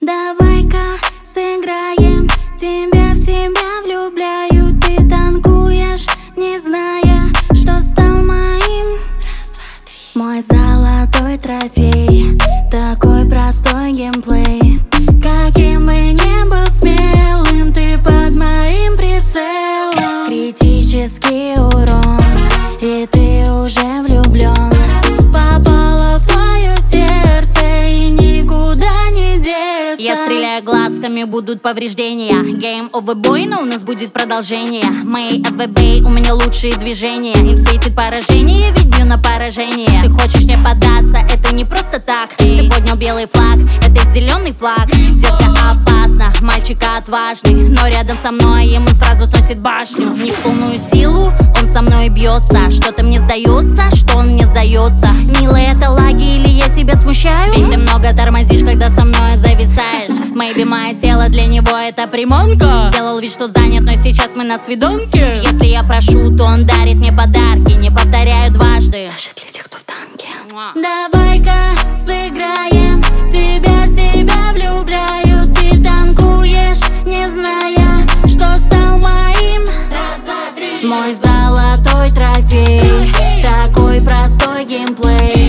Давай-ка сыграем, тебя в себя влюбляю. Ты танкуешь, не зная, что стал моим. Раз, два, три. Мой золотой трофей, такой простой геймплей. Каким бы ни был смелым, ты под моим прицелом. Критический урон, и ты уже влюблен. Попала в твое сердце и никуда не деться. Я стреляю глазками, будут повреждения. Game over boy, но у нас будет продолжение. Мэй ФБ, у меня лучшие движения. Им светит поражение, ведь бью на поражение. Ты хочешь мне податься, это не просто так. Ты поднял белый флаг, это зеленый флаг. Детка опасна, мальчика отважный, но рядом со мной ему сразу сносит башню. Не в полную силу, он со мной бьется. Что-то мне сдается, что он мне сдается. Милая, это лаги или я тебя смущаю? Ведь ты много тормозишь, когда со мной зависаешь. Maybe мое тело для него это приманка. Делал вид, что занят, но сейчас мы на свиданке. Если я прошу, то он дарит мне подарки. Не повторяю дважды, даже для тех, кто в танке. Давай-ка сыграем, тебя в себя влюбляю. Ты танкуешь, не зная, что стал моим. Раз, два, три. Мой золотой трофей, такой простой геймплей.